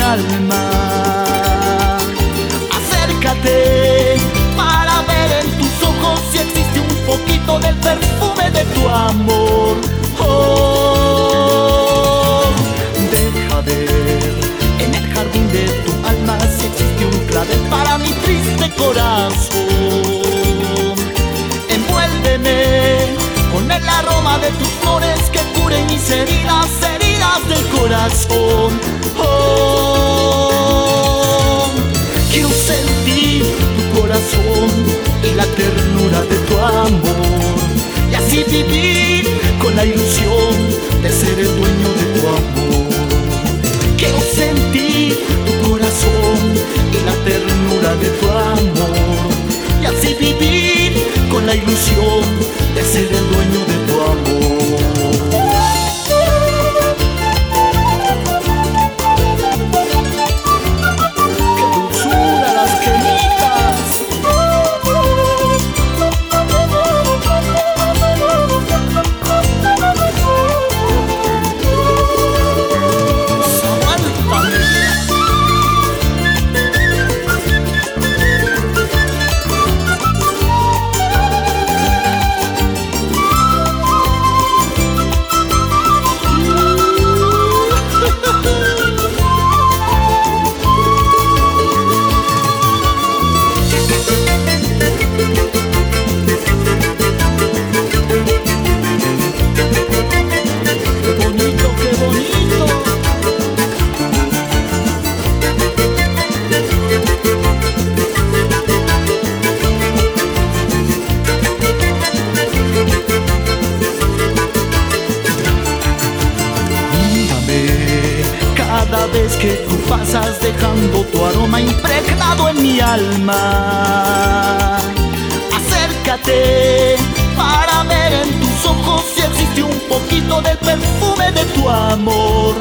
alma. Acércate para ver en tus ojos si existe un poquito del perfume de tu amor. Oh, deja ver en el jardín de tu alma si existe un clavel para mi triste corazón. Envuélveme con el aroma de tus flores que curen mis heridas, heridas del corazón. Oh, quiero sentir tu corazón y la ternura de tu amor, y así vivir con la ilusión de ser el dueño de tu amor. Quiero sentir tu corazón y la ternura de tu amor, y así vivir con la ilusión de ser el dueño de tu amor. ¡Qué dulzura las quemitas! Cada vez que tú pasas dejando tu aroma impregnado en mi alma. Acércate para ver en tus ojos si existe un poquito del perfume de tu amor.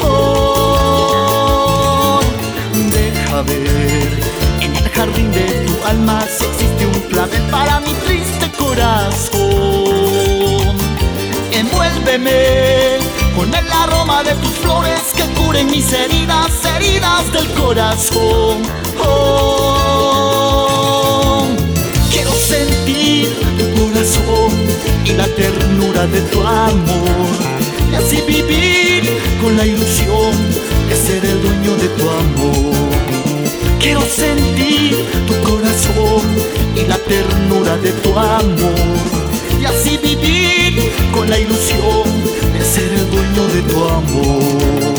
Oh, deja ver en el jardín de tu alma si existe un clavel para mi triste corazón. Envuélveme con el aroma de tus flores que curen mis heridas, heridas del corazón. Oh, quiero sentir tu corazón y la ternura de tu amor, y así vivir con la ilusión de ser el dueño de tu amor. Quiero sentir tu corazón y la ternura de tu amor, y así vivir con la ilusión de ser el dueño de tu amor.